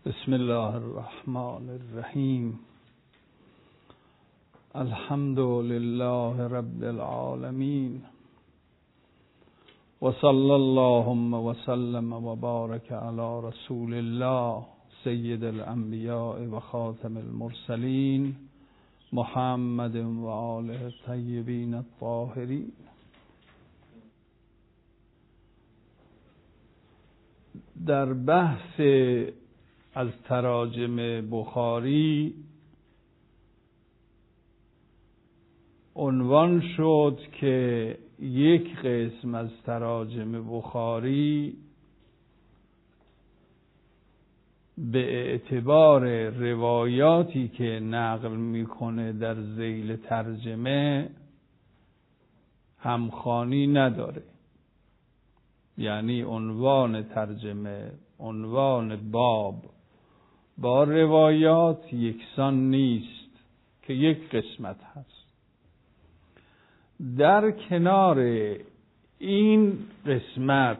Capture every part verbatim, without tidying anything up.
بسم الله الرحمن الرحیم. الحمد لله رب العالمین و صلی اللهم و سلم و بارک علی رسول الله سید الانبیاء و خاتم المرسلین محمد و آله الطیبین الطاهرین. در بحث از تراجم بخاری عنوان شد که یک قسم از تراجم بخاری به اعتبار روایاتی که نقل میکنه در ذیل ترجمه همخوانی نداره، یعنی عنوان ترجمه، عنوان باب با روایات یکسان نیست که یک قسمت هست. در کنار این قسمت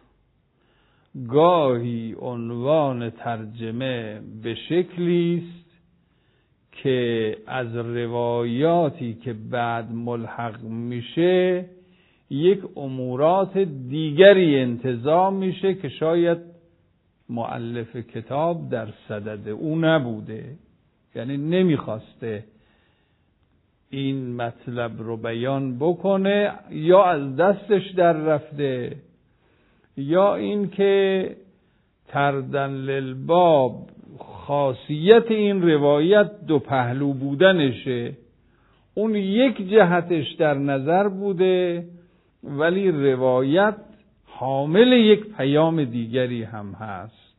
گاهی عنوان ترجمه به شکلی است که از روایاتی که بعد ملحق میشه یک امورات دیگری انتزاع میشه که شاید مؤلف کتاب در صدد او نبوده، یعنی نمیخواسته این مطلب رو بیان بکنه، یا از دستش در رفته، یا این که تردن للباب خاصیت این روایت دو پهلو بودنشه. اون یک جهتش در نظر بوده ولی روایت حامل یک پیام دیگری هم هست.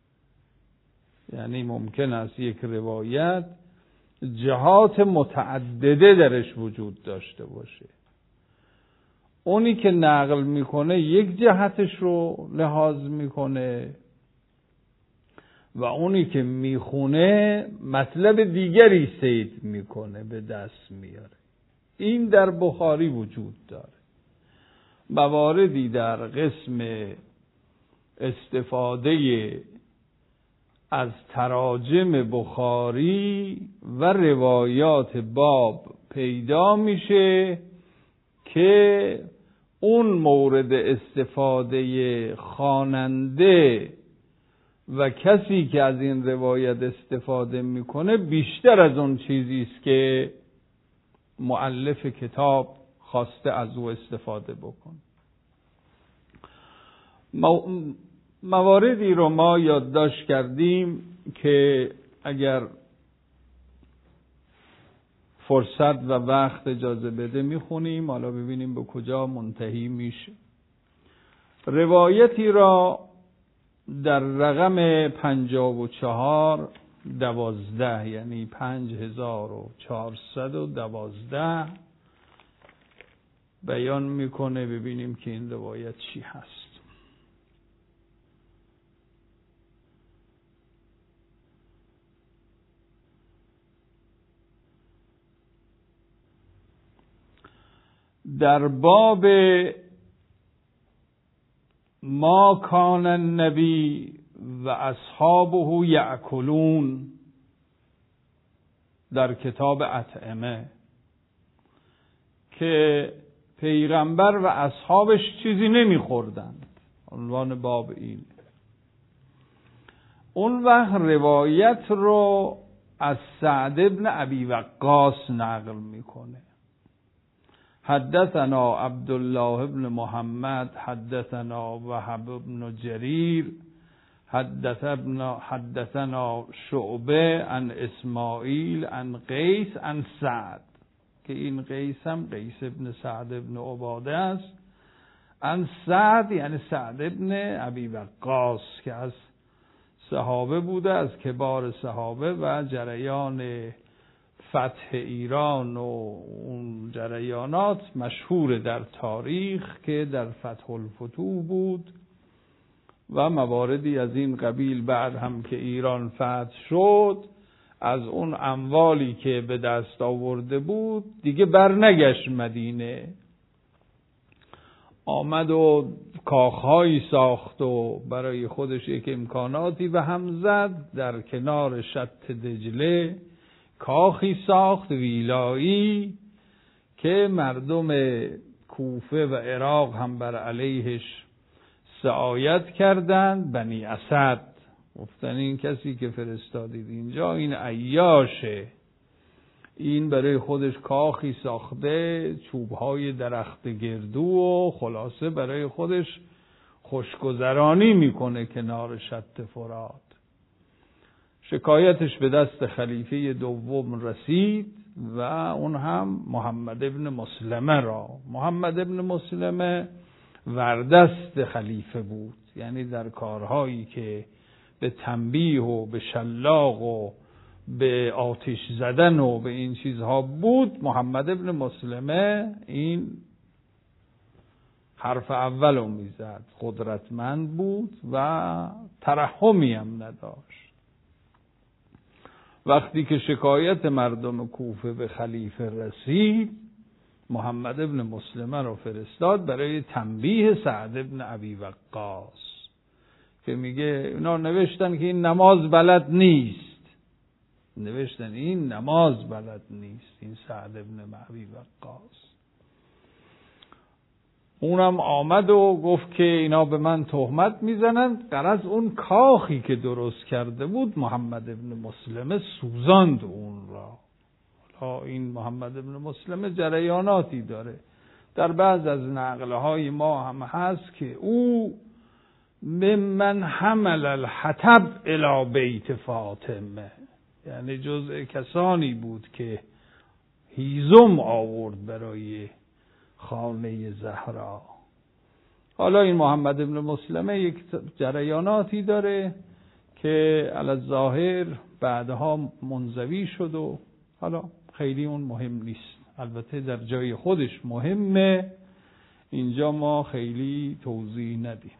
یعنی ممکن است یک روایت جهات متعدده درش وجود داشته باشه. اونی که نقل میکنه یک جهتش رو لحاظ میکنه و اونی که میخونه مطلب دیگری صید میکنه، به دست میاره. این در بخاری وجود داره. مواردی در قسم استفاده از تراجم بخاری و روایات باب پیدا میشه که اون مورد استفاده خواننده و کسی که از این روایت استفاده میکنه بیشتر از اون چیزی است که مؤلف کتاب خواسته از او استفاده بکن. مواردی رو ما یادداشت کردیم که اگر فرصت و وقت اجازه بده میخونیم، حالا ببینیم به کجا منتهی میشه. روایتی را در رقم پنجاه و چهار دوازده، یعنی پنج هزار و چهارصد و دوازده بیان میکنه. ببینیم که این روایت چی هست. در باب ما کان النبی و اصحابه یأکلون در کتاب اطعمه، که پیغمبر و اصحابش چیزی نمیخوردند. عنوان باب این. اون وقت روایت رو از سعد ابن ابی وقاص نقل میکنه. حدثنا عبدالله ابن محمد حدثنا وهب ابن جریر حدثنا حدثنا شعبه عن اسماعیل عن قیس عن سعد، که این قیس هم قیس ابن سعد ابن عباده است. عن سعد یعنی سعد ابن ابی وقاص که از صحابه بوده، از کبار صحابه و جریان فتح ایران و اون جریانات مشهور در تاریخ که در فتح الفتوح بود و مواردی از این قبیل. بعد هم که ایران فتح شد، از اون اموالی که به دست آورده بود دیگه برنگشت مدینه، آمد و کاخهایی ساخت و برای خودش یک امکاناتی به هم زد. در کنار شط دجله کاخی ساخت ویلایی که مردم کوفه و عراق هم بر علیهش سعایت کردند. بنی اسد گفتن این کسی که فرستادید اینجا این عیاشه، این برای خودش کاخی ساخته، چوبهای درخت گردو و خلاصه برای خودش خوشگذرانی میکنه کنار شط فرات. شکایتش به دست خلیفه دوم رسید و اون هم محمد ابن مسلمه را. محمد ابن مسلمه وردست خلیفه بود، یعنی در کارهایی که به تنبیه و به شلاق و به آتش زدن و به این چیزها بود، محمد ابن مسلمه این حرف اولو میزد. قدرتمند بود و ترحمی هم نداشت. وقتی که شکایت مردم کوفه به خلیفه رسید، محمد ابن مسلمه رو فرستاد برای تنبیه سعد ابن ابی وقاص که میگه اینا نوشتن که این نماز بلد نیست، نوشتن این نماز بلد نیست این سعد ابن ابی وقاص. اونم آمد و گفت که اینا به من تهمت میزنند. غرض اون کاخی که درست کرده بود محمد ابن مسلمه سوزاند اون را. حالا این محمد ابن مسلمه جریاناتی داره، در بعض از نقلهای ما هم هست که او ممن حمل الحطب الی بیت فاطمه، یعنی جزء کسانی بود که هیزم آورد برای خانه زهرا. حالا این محمد ابن مسلمه یک جریاناتی داره که علی الظاهر بعدها منزوی شد و حالا خیلی اون مهم نیست، البته در جای خودش مهمه، اینجا ما خیلی توضیح ندیم.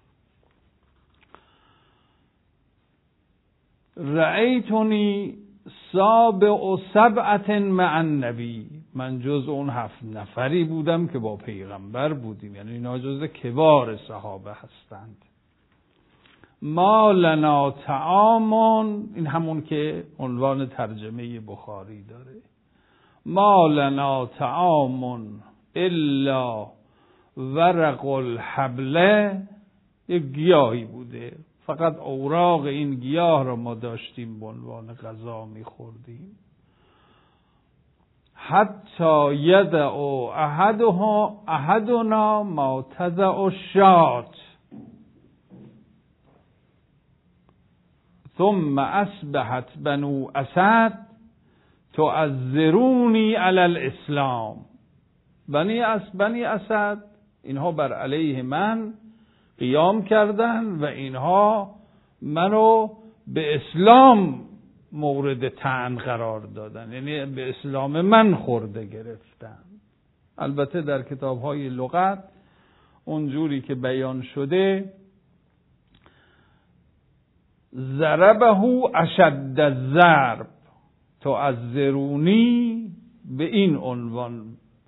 رأیتونی سابع سبعت مع النبی، من جز اون هفت نفری بودم که با پیغمبر بودیم، یعنی اینا جز کبار صحابه هستند. ما لنا طعامون، این همون که عنوان ترجمه بخاری داره، ما لنا طعامون الا ورق الحبله، یک گیاهی بوده، فقط اوراق این گیاه را ما داشتیم به عنوان غذا می‌خوردیم. حتی یدع احدها احدنا ما تدع الشات ثم اصبحت بنو اسد تعذرونی علی الاسلام. بنی اس بنی اسد اینها بر علیه من قیام کردن و اینها منو به اسلام مورد طعن قرار دادن، یعنی به اسلام من خورده گرفتن. البته در کتاب‌های لغت اونجوری که بیان شده ضربه اشد الضرب تعذرونی به این عنوان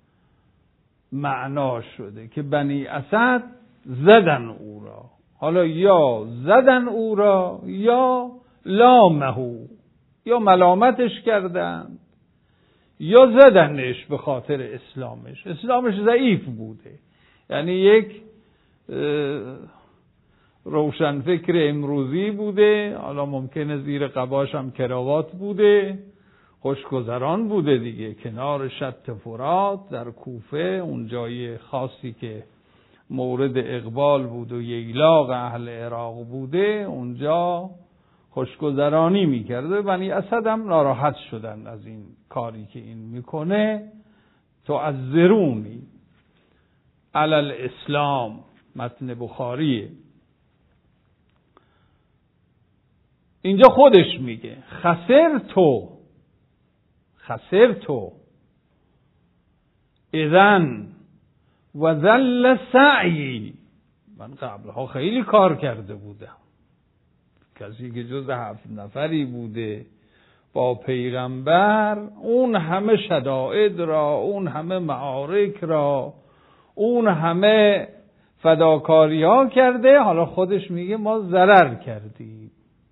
معنا شده که بنی اسد زدن او را، حالا یا زدن او را یا لامهو، یا ملامتش کردن یا زدنش به خاطر اسلامش. اسلامش ضعیف بوده، یعنی یک روشنفکر امروزی بوده، حالا ممکنه زیر قباش هم کراوات بوده، خوشگذران بوده دیگه، کنار شط فرات در کوفه، اون جای خاصی که مورد اقبال بود و ییلاق اهل عراق بوده، اونجا خوشگذرانی میکرده. بنی اسد هم ناراحت شدن از این کاری که این میکنه. تعذرونی علی الاسلام، متن بخاریه. اینجا خودش میگه خسر تو خسر تو اذن و ذل سعی، من قبلها خیلی کار کرده بودم، کسی که جز هفت نفری بوده با پیغمبر، اون همه شدائد را، اون همه معارک را، اون همه فداکاری ها کرده، حالا خودش میگه ما ضرر کردیم.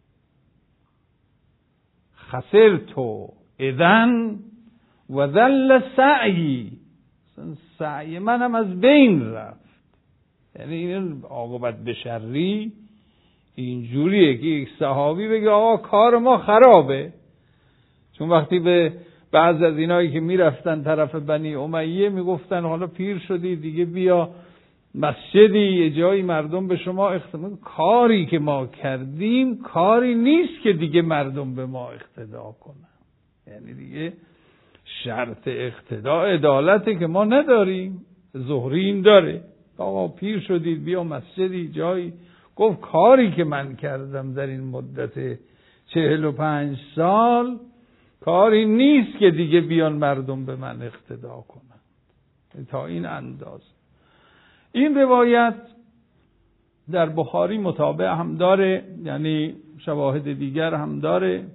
خسرتو اذن و ذل سعی، سعی منم از بین رفت. یعنی این عاقبت به شری اینجوریه که یک صحابی بگه آقا کار ما خرابه. چون وقتی به بعض از اینایی که میرفتن طرف بنی امیه میگفتن حالا پیر شدی دیگه بیا مسجدی یه جایی مردم به شما اقتدا، کاری که ما کردیم کاری نیست که دیگه مردم به ما اقتدا کنن. یعنی دیگه شرط اقتدا عدالته که ما نداریم، زهری این داره. آقا پیر شدید بیا مسجدی جایی، گفت کاری که من کردم در این مدت چهل و پنج سال کاری نیست که دیگه بیان مردم به من اقتدا کنن. تا این انداز. این روایت در بخاری متابع هم داره، یعنی شواهد دیگر هم داره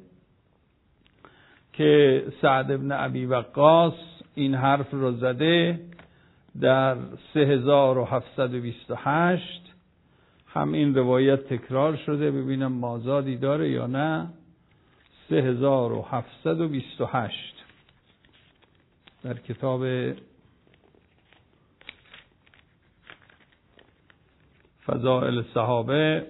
که سعد بن ابی وقاص این حرف رو زده در سه هزار و هفتصد و بیست و هشت. هم این روایت تکرار شده، ببینم مازادی داره یا نه. سه هزار و هفتصد و بیست و هشت در کتاب فضائل صحابه.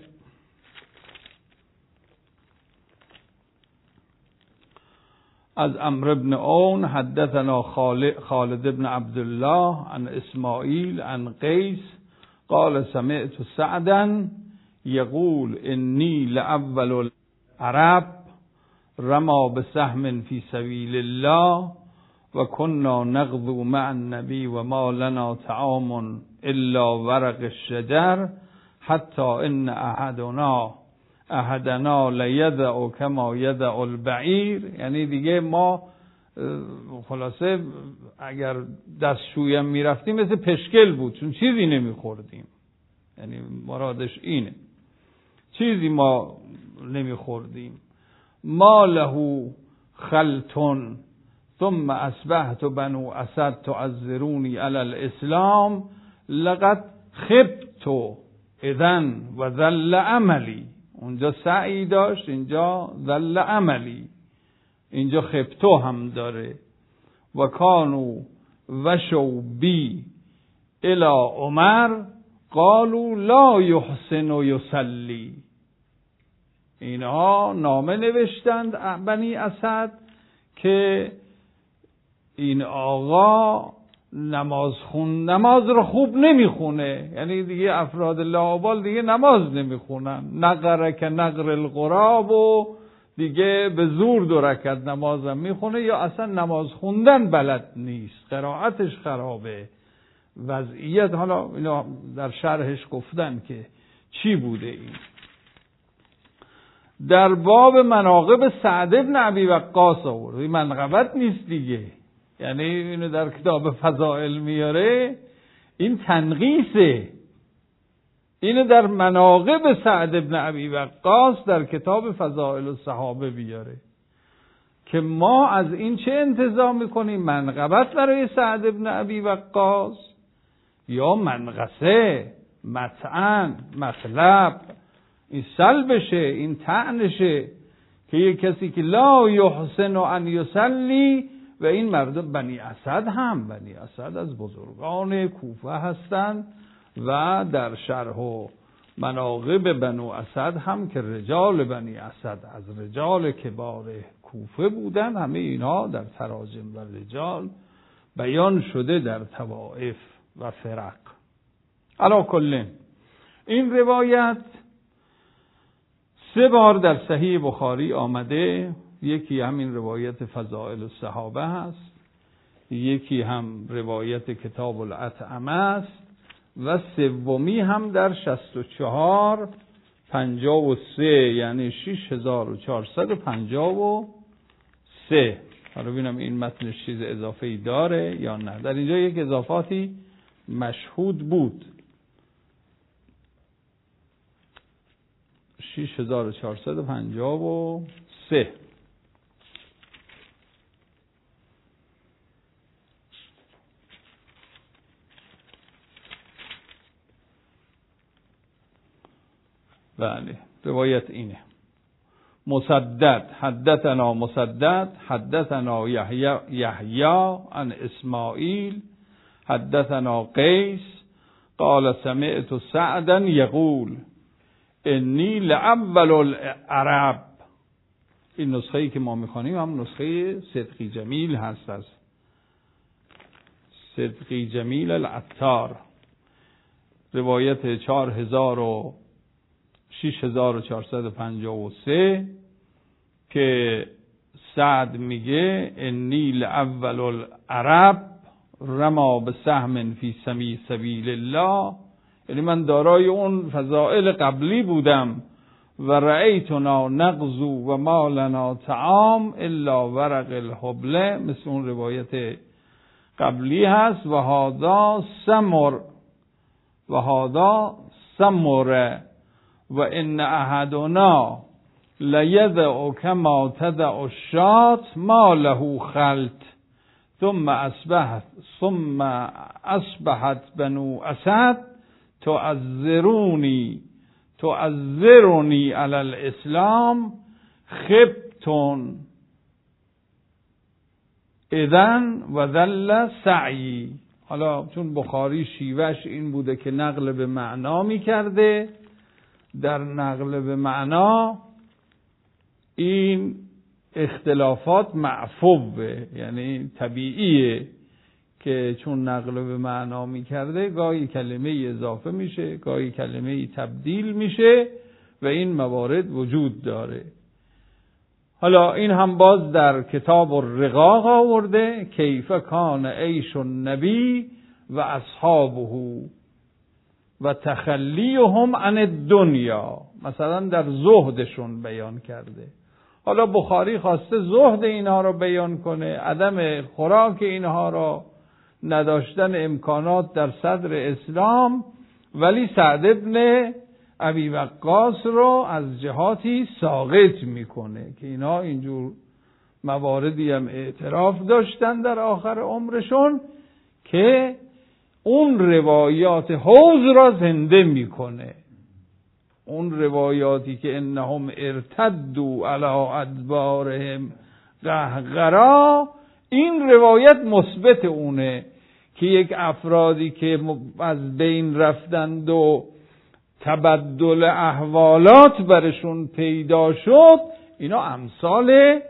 از عمرو بن عون حدثنا خالد بن عبدالله عن اسماعیل عن قیس قال سمعت سعدا یقول انی لأول العرب رما بسهم فی سبیل الله و كنا نغزو مع النبی و ما لنا طعام الا ورق الشجر حتی ان احدنا احدنا لیدع کما یدع البعیر. یعنی دیگه ما خلاصه اگر دستشویم میرفتیم مثل پشکل بود، چون چیزی نمیخوردیم. یعنی مرادش اینه، چیزی ما نمیخوردیم. ما له خلطن ثم اصبحت بنو اسد تعذرونی علی الاسلام لقد خبت اذن و ذل عملی. اونجا سعی داشت، اینجا ذل عملی، اینجا خبتو هم داره. و کانو وشو بی الی عمر قالوا لا یحسن و یصلی. اینها نامه نوشتند بنی اسد که این آقا نماز خون نماز رو خوب نمیخونه. یعنی دیگه افراد لاابال دیگه نماز نمیخونن، نقره که نقر القراب، و دیگه به زور دو رکعت نمازم میخونه یا اصلا نماز خوندن بلد نیست، قرائتش خرابه. وضعیت حالا اینا در شرحش گفتن که چی بوده. این در باب مناقب سعد بن ابی وقاص آورد. این منقبت نیست دیگه، یعنی اینو در کتاب فضائل میاره، این تنقیصه. اینو در مناقب سعد بن ابی وقاص در کتاب فضائل الصحابه بیاره که ما از این چه انتظار میکنیم؟ منقبت برای سعد بن ابی وقاص یا منقصه، مطعن، مخلب، این سلبشه، این طعنشه که یک کسی که لا یحسن ان یصلی. و این مردم بنی اسد هم بنی اسد از بزرگان کوفه هستند و در شرح و مناقب بنو اسد هم که رجال بنی اسد از رجال کبار کوفه بودن، همه اینا در تراجم و رجال بیان شده در طوائف و فرق. علی کل این روایت سه بار در صحیح بخاری آمده. یکی همین روایت فضائل الصحابه هست، یکی هم روایت کتاب الاطعمه است و سومی هم در شصت و چهار پنجاه و سه، یعنی شش هزار و چهارصد و پنجاه و سه. حالا ببینم این متنش چیز اضافه‌ای داره یا نه. در اینجا یک اضافاتی مشهود بود. شش هزار و چهارصد و پنجاه و سه. بله روایت اینه. مسدد حدثنا مسدد حدثنا یحیی یحیی عن اسماعیل حدثنا قیس قال سمعت سعدا یقول انی لأول العرب. این نسخه‌ای که ما می‌خوانیم هم نسخه صدقی جمیل هست، از صدقی جمیل العطار، روایت چهار هزار و شش هزار و چهارصد و پنجاه و سه که سعد میگه انی لأول العرب رما به سهم فی سمی سبیل الله، یعنی من دارای اون فضائل قبلی بودم. و رأیتنا نغزو و ما لنا طعام الا ورق الحبله، مثل اون روایت قبلی هست. و هذا سمر و هذا سمر و ان احدنا لیدع کما تدع الشاة ما له خلط ثم اصبحت ثم اصبحت بنو اسد تعذرونی تعذرونی علی الاسلام خبتون اذن و ذل سعی. حالا چون بخاری شیوهش این بوده که نقل به معنا می کرده، در نقل به معنا این اختلافات معفوه، یعنی طبیعیه که چون نقل به معنا می کرده گاهی کلمه اضافه میشه، گاهی کلمه تبدیل میشه و این موارد وجود داره. حالا این هم باز در کتاب الرقاق آورده کیف کان عیش النبی و اصحابه و تخلیهم عن الدنیا، مثلا در زهدشون بیان کرده. حالا بخاری خواسته زهد اینها رو بیان کنه، عدم خوراک اینها رو، نداشتن امکانات در صدر اسلام، ولی سعد ابن ابی وقاص رو از جهاتی ساقط میکنه که اینا اینجور مواردی هم اعتراف داشتن در آخر عمرشون که اون روایات حوض را زنده میکنه. اون روایاتی که انهم ارتدوا علی ادبارهم قهقرا، این روایت مثبت اونه که یک افرادی که از بین رفتند و تبدل احوالات برشون پیدا شد، اینا امثال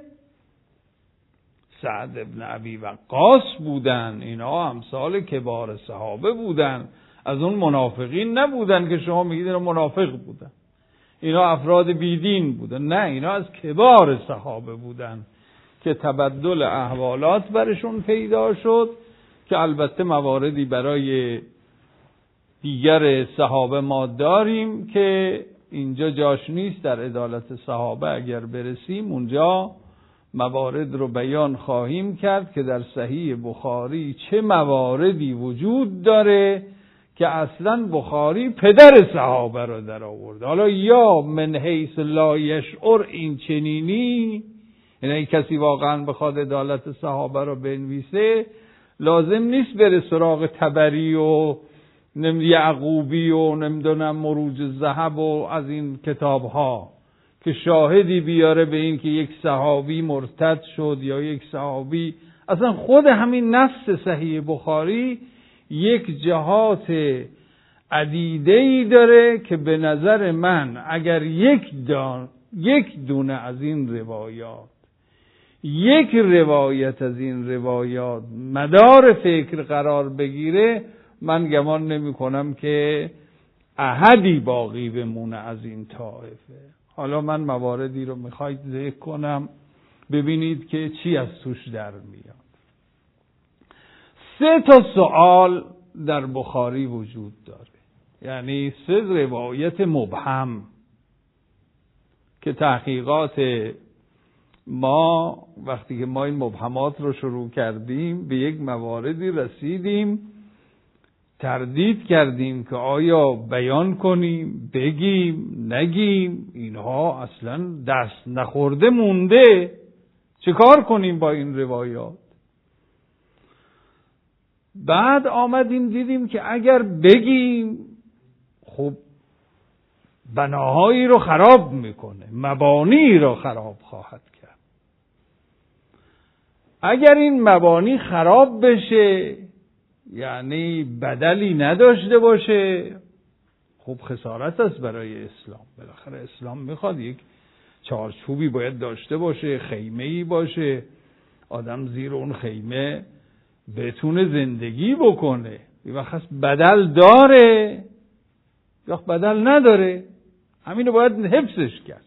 سعد ابن ابی وقاص بودن، اینا امثال کبار صحابه بودن، از اون منافقین نبودن که شما میگید اینا منافق بودن، اینا افراد بیدین بودن. نه، اینا از کبار صحابه بودن که تبدل احوالات برشون پیدا شد، که البته مواردی برای دیگر صحابه ما داریم که اینجا جاش نیست. در عدالت صحابه اگر برسیم اونجا موارد رو بیان خواهیم کرد که در صحیح بخاری چه مواردی وجود داره که اصلا بخاری پدر صحابه رو در آورده. حالا یا من حیث لا یشعر این چنینی، یعنی کسی واقعا بخواد عدالت صحابه رو بنویسه لازم نیست بره سراغ طبری و یعقوبی و نمیدونم مروج الذهب و از این کتاب ها که شاهدی بیاره به این که یک صحابی مرتد شد یا یک صحابی. اصلا خود همین نص صحیح بخاری یک جهات عدیده‌ای داره که به نظر من اگر یک دان یک دونه از این روایات، یک روایت از این روایات مدار فکر قرار بگیره، من گمان نمی کنم که احدی باقی بمونه از این طائفه. حالا من مواردی رو میخواید ذکر کنم ببینید که چی از توش در میاد. سه تا سوال در بخاری وجود داره، یعنی سه روایت مبهم که تحقیقات ما وقتی که ما این مبهمات رو شروع کردیم به یک مواردی رسیدیم، تردید کردیم که آیا بیان کنیم، بگیم، نگیم. اینها اصلا دست نخورده مونده، چه کار کنیم با این روایات؟ بعد آمدیم دیدیم که اگر بگیم خب بناهایی رو خراب میکنه، مبانی رو خراب خواهد کرد. اگر این مبانی خراب بشه، یعنی بدلی نداشته باشه، خب خسارت است برای اسلام. بالاخره اسلام میخواد یک چارچوبی باید داشته باشه، خیمه‌ای باشه، آدم زیر اون خیمه بتونه زندگی بکنه. یه وقت بدل داره یا بدل نداره، همینو باید حفظش کرد.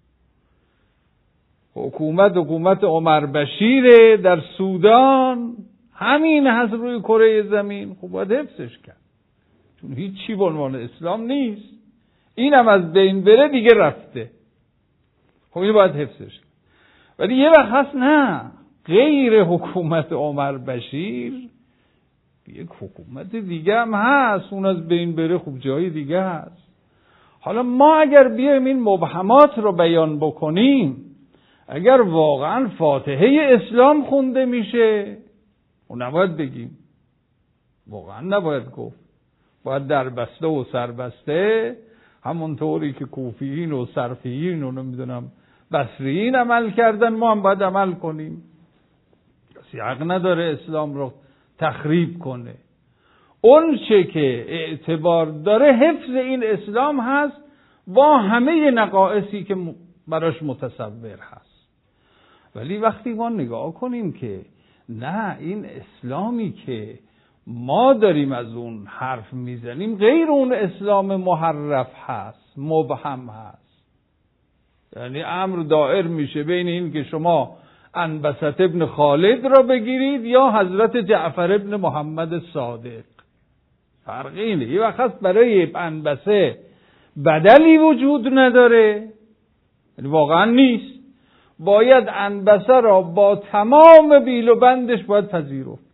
حکومت حکومت عمر بشیر در سودان همین هست روی کره زمین، خب باید حفظش کرد، چون هیچی به عنوان اسلام نیست. اینم از بین بره دیگه رفته، خب اینو باید حفظش کرد. ولی یه وقت هست نه، غیر حکومت عمر بشیر یک حکومت دیگه هم هست، اون از بین بره خب جای دیگه هست. حالا ما اگر بیایم این مبهمات رو بیان بکنیم، اگر واقعا فاتحه اسلام خونده میشه، اون نباید بگیم، واقعا نباید گفت، باید در بسته و سربسته، همونطوری که کوفیین و صرفیین و نمیدونم بصریین عمل کردن، ما هم باید عمل کنیم. کسی حق نداره اسلام رو تخریب کنه. اون چه که اعتبار داره حفظ این اسلام هست با همه نقائصی که براش متصور هست. ولی وقتی ما نگاه کنیم که نه، این اسلامی که ما داریم از اون حرف میزنیم غیر اون اسلام محرف هست، مبهم هست. یعنی امر دائر میشه بین این که شما انبسط ابن خالد را بگیرید یا حضرت جعفر ابن محمد صادق. فرق اینه. یه وقت برای انبسه بدلی وجود نداره، یعنی واقعا نیست، باید انبسه را با تمام بیل و بندش باید پذیرفت.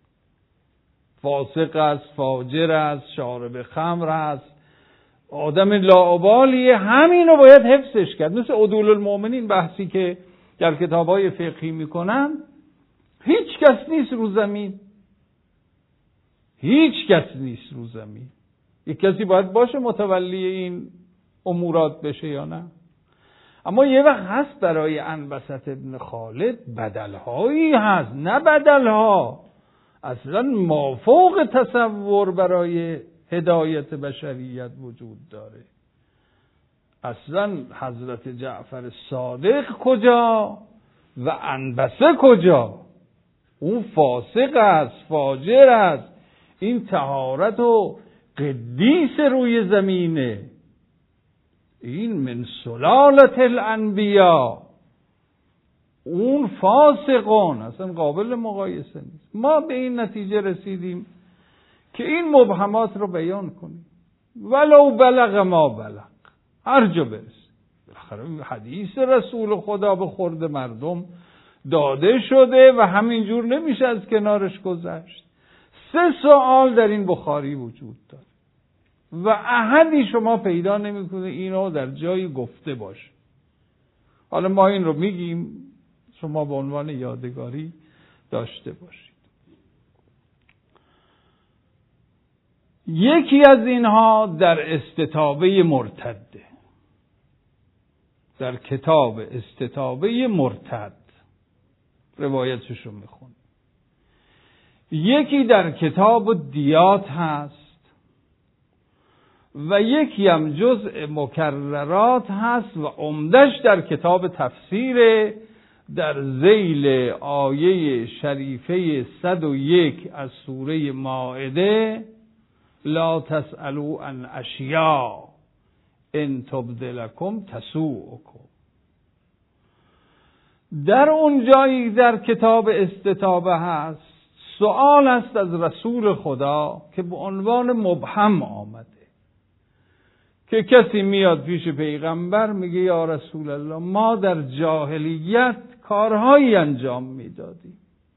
فاسق است، فاجر است، شارب خمر است، آدم لاابالیه، همین رو باید حفظش کرد. مثل عدول المؤمنین بحثی که در کتاب‌های فقهی میکنن، هیچ کس نیست رو زمین، هیچ کس نیست رو زمین. یک کسی باید باشه متولی این امورات بشه یا نه. اما یه وقت هست برای انبسط ابن خالد بدلهایی هست، نه بدلها اصلا مافوق تصور برای هدایت بشریت وجود داره. اصلا حضرت جعفر صادق کجا و انبسه کجا؟ اون فاسق است، فاجر است، این طهارت و قدیس روی زمینه، این من سلالت الانبیا، اون فاسقون، اصلا قابل مقایسه نیست. ما به این نتیجه رسیدیم که این مبهمات رو بیان کنیم، ولو بلغ ما بلغ، هر جا برسه. بالاخره حدیث رسول خدا به خورد مردم داده شده و همینجور نمیشه از کنارش گذشت. سه سوال در این بخاری وجود داره و احدی شما پیدا نمیکنه اینو در جای گفته باشه. حالا ما این رو میگیم، شما به عنوان یادگاری داشته باشید. یکی از اینها در استتابه مرتده، در کتاب استتابه مرتد روایتش رو میخون. یکی در کتاب دیات هست و یکی هم جزء مکررات هست و عمدش در کتاب تفسیر در ذیل آیه شریفه صد و یک از سوره مائده، لا تسألوا عن اشیاء ان تبد لکم تسوءکم. در اون جایی در کتاب استتابه هست، سوال است از رسول خدا که به عنوان مبهم آمده، که کسی میاد پیش پیغمبر میگه یا رسول الله، ما در جاهلیت کارهایی انجام میدادیم،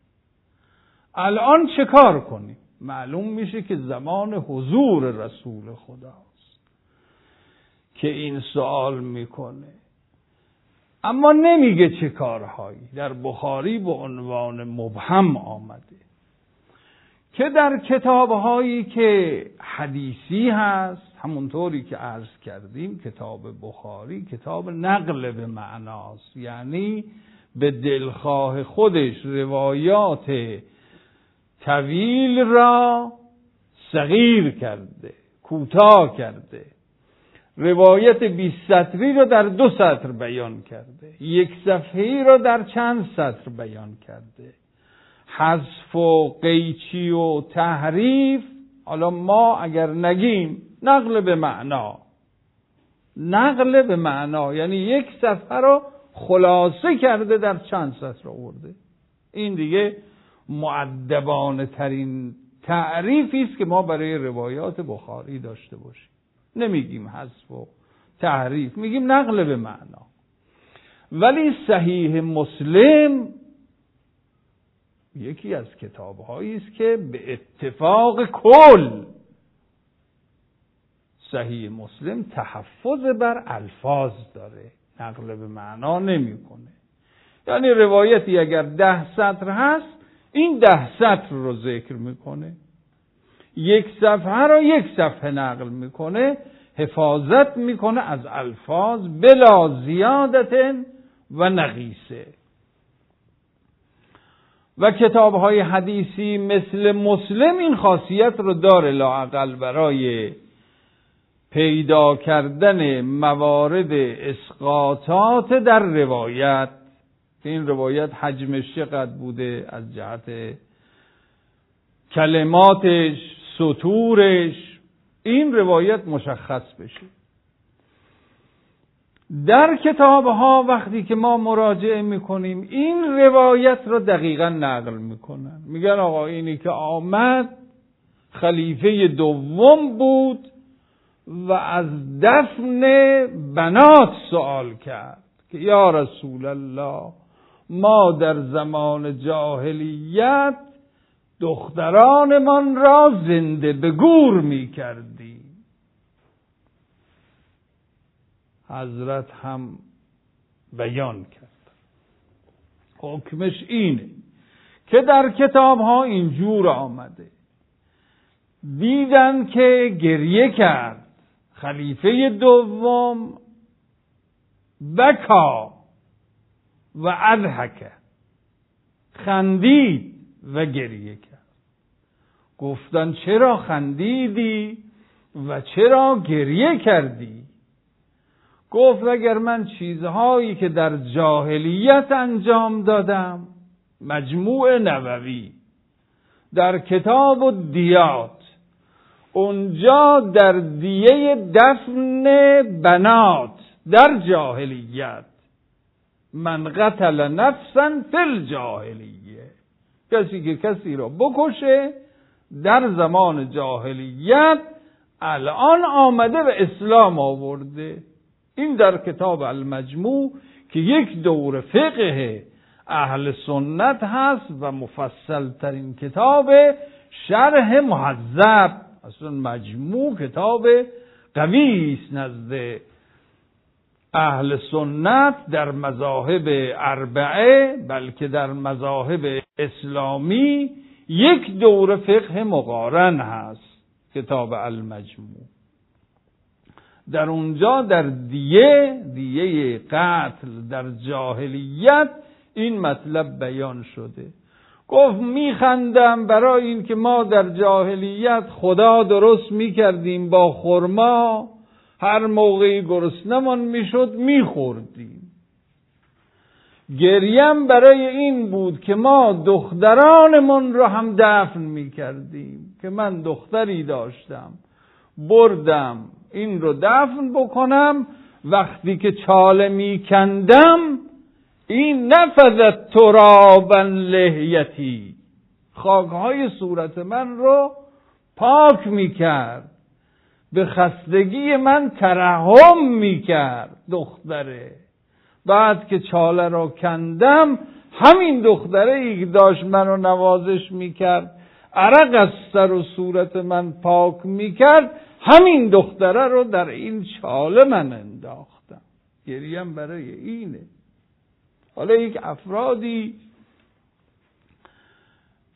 الان چه کار کنیم؟ معلوم میشه که زمان حضور رسول خداست که این سوال میکنه، اما نمیگه چه کارهایی. در بخاری به عنوان مبهم آمده که در کتاب‌هایی که حدیثی هست، همونطوری که عرض کردیم کتاب بخاری کتاب نقل به معناست، یعنی به دلخواه خودش روایات طویل را صغیر کرده، کوتاه کرده، روایت بیست سطری را در دو سطر بیان کرده، یک صفحه‌ای را در چند سطر بیان کرده. حذف و قیچی و تحریف، حالا ما اگر نگیم نقل به معنا، نقل به معنا یعنی یک صفحه را خلاصه کرده در چند سطر آورده. این دیگه مؤدبانه ترین تعریفی است که ما برای روایات بخاری داشته باشیم. نمیگیم حذف و تحریف، میگیم نقل به معنا. ولی صحیح مسلم یکی از کتاب‌هایی است که به اتفاق کل صحیح مسلم تحفظ بر الفاظ داره، نقل به معنا نمیکنه. یعنی روایتی اگر ده سطر هست این ده سطر رو ذکر میکنه، یک صفحه رو یک صفحه نقل میکنه، حفاظت میکنه از الفاظ بلا زیادت و نقیصه. و کتاب‌های حدیثی مثل مسلم این خاصیت رو داره، لااقل برای پیدا کردن موارد اسقاطات در روایت، که این روایت حجمش چقدر بوده از جهت کلماتش، سطورش، این روایت مشخص بشه. در کتاب‌ها وقتی که ما مراجعه میکنیم این روایت رو دقیقاً نقل میکنن، میگن آقا اینی که آمد خلیفه دوم بود و از دفن بنات سوال کرد که یا رسول الله ما در زمان جاهلیت دخترانمان را زنده به گور میکردیم. حضرت هم بیان کرد حکمش اینه که در کتاب ها اینجور آمده، دیدن که گریه کرد خلیفه دوم، بکا و اضحک، خندید و گریه کرد. گفتن چرا خندیدی و چرا گریه کردی؟ گفت اگر من چیزهایی که در جاهلیت انجام دادم، مجموع نووی در کتاب الدیات، اونجا در دیه دفن بنات در جاهلیت، من قتل نفسا فی الجاهلیه، کسی که کسی را بکشه در زمان جاهلیت الان آمده و اسلام آورده. این در کتاب المجموع که یک دور فقه اهل سنت هست و مفصل ترین کتاب شرح مهذب. اصلا مجموع کتاب قوی است نزد اهل سنت در مذاهب اربعه، بلکه در مذاهب اسلامی یک دور فقه مقارن هست، کتاب المجموع. در اونجا در دیه دیه قتل در جاهلیت این مطلب بیان شده. گفت میخندم برای این که ما در جاهلیت خدا درست میکردیم با خرما، هر موقعی گرسنمون میشد میخوردیم. گریم برای این بود که ما دخترانمون رو هم دفن میکردیم، که من دختری داشتم بردم این رو دفن بکنم، وقتی که چاله میکندم این نفذت ترابا لحیتی، خاکهای صورت من رو پاک میکرد، به خستگی من ترحم میکرد دختره. بعد که چاله رو کندم همین دختره ای داشت منو نوازش میکرد، عرق از سر و صورت من پاک میکرد، همین دختره رو در این چاله من انداختم. گریم برای اینه. حالا یک افرادی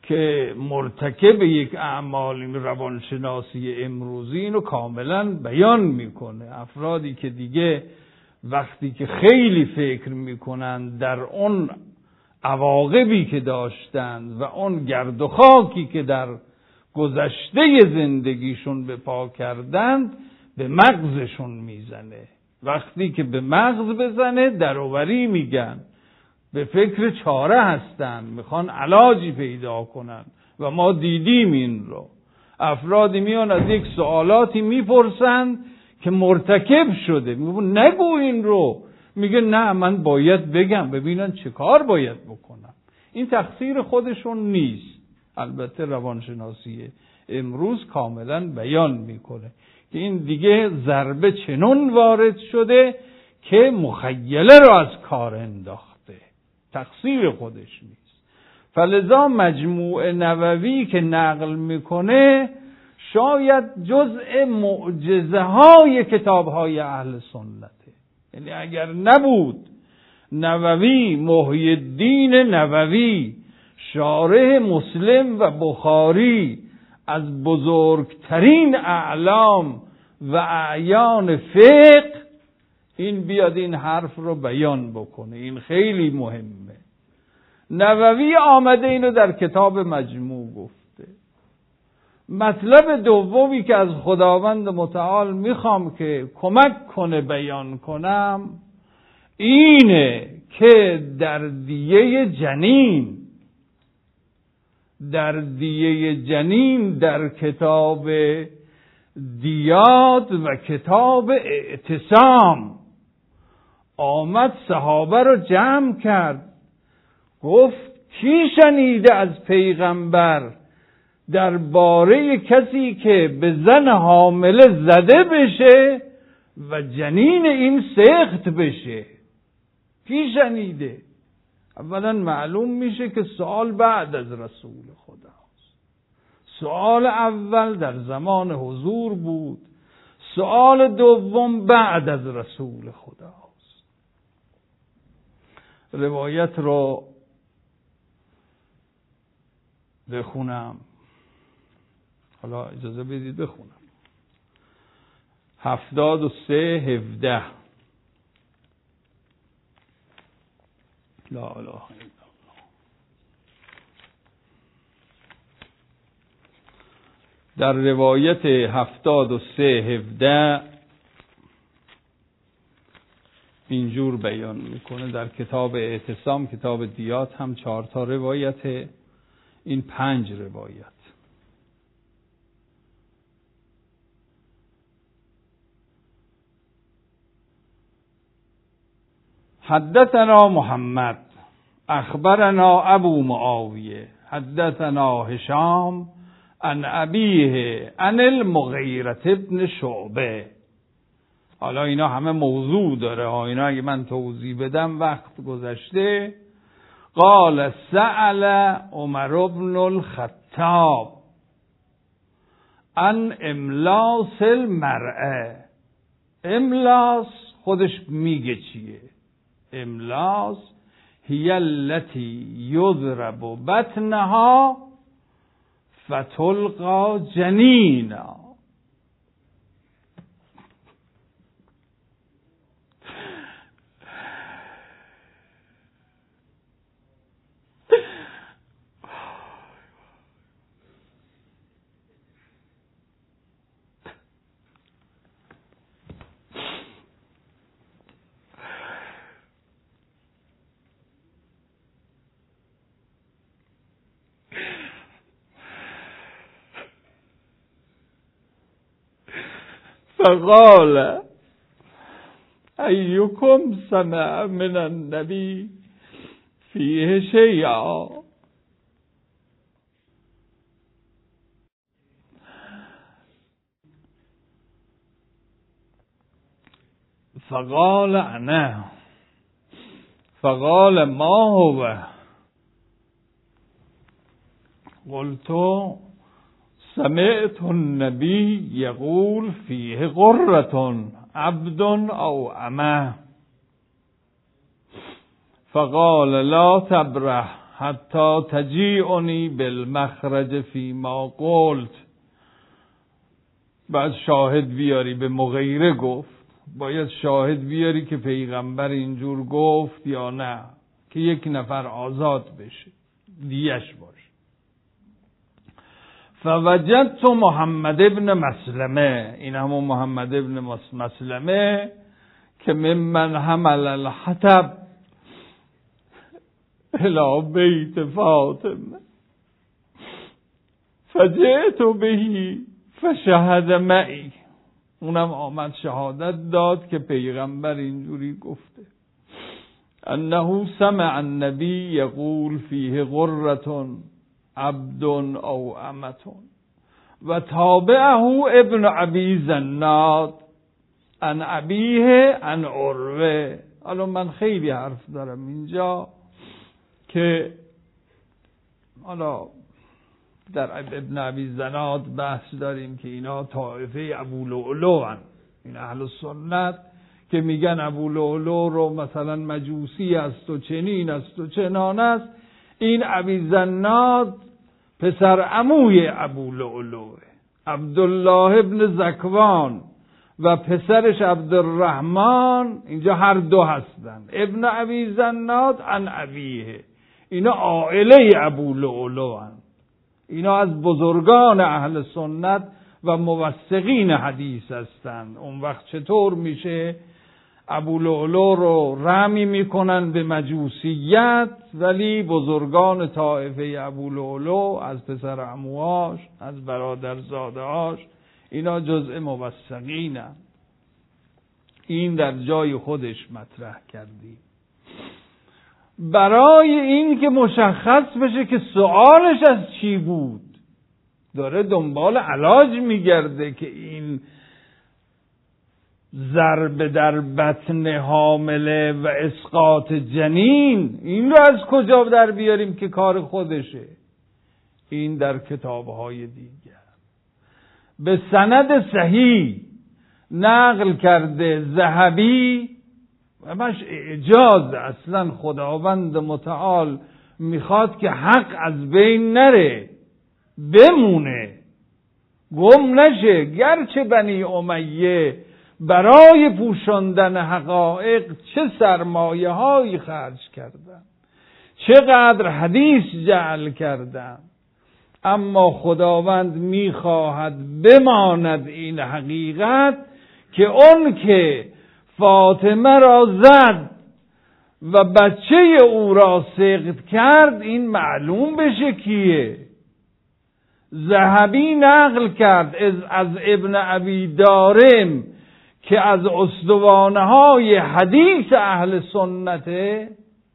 که مرتکب یک اعمال این روانشناسی امروزی اینو کاملا بیان میکنه. افرادی که دیگه وقتی که خیلی فکر میکنن در اون عواقبی که داشتند و اون گرد و خاکی که در گذشته زندگیشون به پا کردند به مغزشون میزنه. وقتی که به مغز بزنه دروری میگن، به فکر چاره هستن، میخوان علاجی پیدا کنن و ما دیدیم این رو. افرادی میان از یک سوالاتی میپرسن که مرتکب شده، میگن نگو این رو، میگه نه من باید بگم ببینن چه کار باید بکنم. این تقصیر خودشون نیست. البته روانشناسی امروز کاملا بیان میکنه که این دیگه ضربه چنون وارد شده که مخیله رو از کار انداخته، تقصیر خودش نیست. فلذا مجموع نووی که نقل میکنه شاید جزء معجزه های کتاب های اهل سنته. یعنی اگر نبود نووی، محی الدین نووی، شارح مسلم و بخاری، از بزرگترین اعلام و اعیان فقه، این بیاد این حرف رو بیان بکنه. این خیلی مهمه. نووی آمده اینو در کتاب مجموع گفته. مطلب دومی که از خداوند متعال میخوام که کمک کنه بیان کنم اینه که در دیه جنین در دیه جنین در کتاب دیات و کتاب اعتصام آمد صحابه رو جمع کرد، گفت کی شنیده از پیغمبر درباره کسی که به زن حامله زده بشه و جنین این سخت بشه؟ کی شنیده؟ اولا معلوم میشه که سوال بعد از رسول خداست. سوال اول در زمان حضور بود، سوال دوم بعد از رسول خداست. روایت رو بخونم، حالا اجازه بدید بخونم. هفتاد و سه هفده. لا اله الا الله. در روایت هفتاد و سه هفده اینجور بیان میکنه. در کتاب اعتصام، کتاب دیات هم چهار تا روایت، این پنج روایت. حدثنا محمد اخبرنا ابو معاویه حدثنا هشام عن ابیه عن المغیرة ابن شعبه. حالا اینا همه موضوع داره، اینا اگه من توضیح بدم وقت گذشته. قال سأل عمر بن الخطاب عن املاس المرأة. املاس خودش میگه چیه؟ املاس هی التي یضرب بطنها فتلقى جنینا. فقال ایکم سمع من النبی فیه شیئا. فقال انا. فقال ما هو؟ قلت سمعت النبي يقول فيه غرة عبد او امه. فقال لا تبرح حتی تجیعنی بالمخرج فیما قلت. بعد شاهد بیاری. به مغیره گفت باید شاهد بیاری که پیغمبر اینجور گفت یا نه، که یک نفر آزاد بشه دیش باشه. فوجدت محمد ابن مسلمه، این همون محمد ابن مسلمه که ممن حمل الحطب الى بیت فاطمه فجئت بهی فشهد معی. اونم آمد شهادت داد که پیغمبر اینجوری گفته. انه سمع النبی یقول فیه غرة عبد او امة و تابعه ابن ابی زناد عن ابیه عن عروه. حالا من خیلی حرف دارم اینجا که حالا در ابن ابی زناد بحث داریم که اینا طائفه ابو لؤلؤ هن، این اهل سنت که میگن ابو لؤلؤ رو مثلا مجوسی است و چنین است و چنان است. این ابی زناد پسر عموی ابو لؤلؤ عبدالله ابن زکوان و پسرش عبدالرحمن، اینجا هر دو هستن. ابن ابی زناد عن ابیه، اینا عائله ابو لؤلؤ هن. اینا از بزرگان اهل سنت و موثقین حدیث هستند. اون وقت چطور میشه ابو لؤلؤ رو رمی میکنن به مجوسیت، ولی بزرگان طائفه ابو لؤلؤ از پسر عموهاش، از برادرزادهاش، اینا جزء موثقینن. این در جای خودش مطرح کردیم برای این که مشخص بشه که سؤالش از چی بود. داره دنبال علاج میگرده که این ضرب در بطن حامله و اسقاط جنین، این رو از کجا در بیاریم که کار خودشه. این در کتابهای دیگر به سند صحیح نقل کرده ذهبی. همش اعجاز، اصلا خداوند متعال میخواد که حق از بین نره، بمونه، گم نشه. گرچه بنی امیه برای پوشاندن حقایق چه سرمایه هایی خرج کردن، چقدر حدیث جعل کردن، اما خداوند میخواهد بماند این حقیقت که اون که فاطمه را زد و بچه او را سقط کرد این معلوم بشه کیه. ذهبی نقل کرد از ابن ابی دارم که از استوانه های حدیث اهل سنته.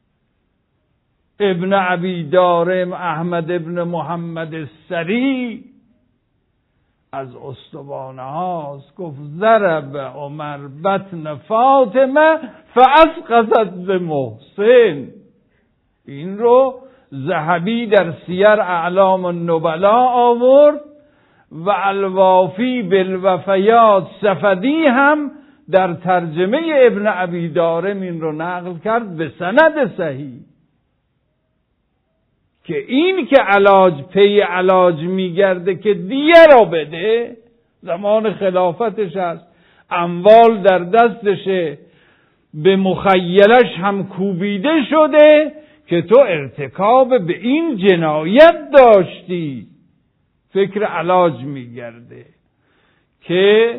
ابن ابی دارم احمد ابن محمد السری از استوانه هاست. گفت ضرب عمر بطن فاطمه فاسقطت به محسن. این رو ذهبی در سیر اعلام النبلا آورد و الوافی بالوفیات صفدی هم در ترجمه ابن ابی دارم این رو نقل کرد به سند صحیح که این که علاج پی علاج میگرده که دیه را بده، زمان خلافتش هست، اموال در دستشه، به مخیلش هم کوبیده شده که تو ارتکاب به این جنایت داشتی. فکر علاج میگرده که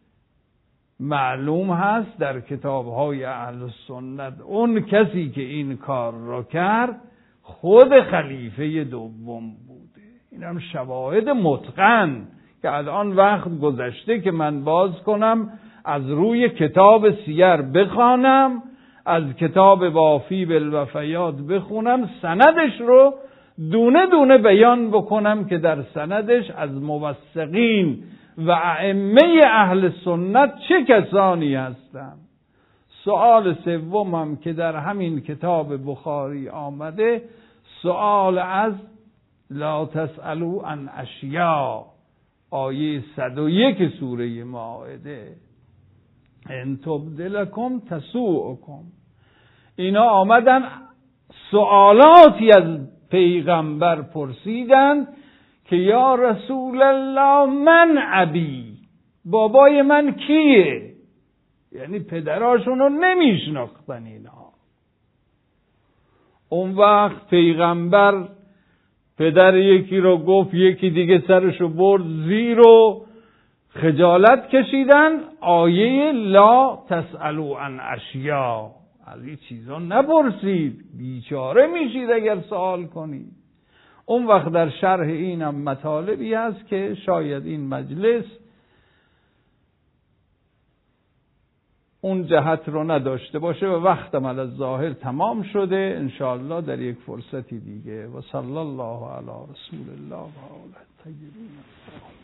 معلوم هست در کتابهای اهل سنت اون کسی که این کار را کرد خود خلیفه دوم بوده. این هم شواهد متقن که الان وقت گذشته که من باز کنم از روی کتاب سیر بخوانم، از کتاب وافی بالوفیات بخونم، سندش رو دونه دونه بیان بکنم که در سندش از موثقین و ائمه اهل سنت چه کسانی هستند. سوال سوم هم که در همین کتاب بخاری آمده، سوال از لا تسألوا عن اشیاء، آیه صد و یک سوره مائده، ان تبد لکم تسوءکم. اینا آمدن سوالاتی از پیغمبر پرسیدند که یا رسول الله من ابی، بابای من کیه؟ یعنی پدراشون رو نمیشناختن اینها. اون وقت پیغمبر پدر یکی رو گفت، یکی دیگه سرشو برد زیر و خجالت کشیدن. آیه لا تسألوا عن اشیاء، از این چیزا نپرسید، بیچاره میشید اگر سوال کنید. اون وقت در شرح اینم مطالبی هست که شاید این مجلس اون جهت رو نداشته باشه و وقتم علی الظاهر تمام شده. انشاءالله در یک فرصتی دیگه. و صلی الله علی رسول الله و آله الطاهرین.